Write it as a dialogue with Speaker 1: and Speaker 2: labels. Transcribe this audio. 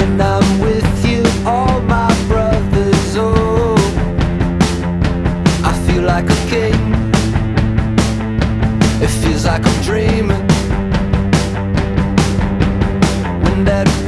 Speaker 1: When I'm with you, all my brothers, oh, I feel like a king. It feels like I'm dreaming. When that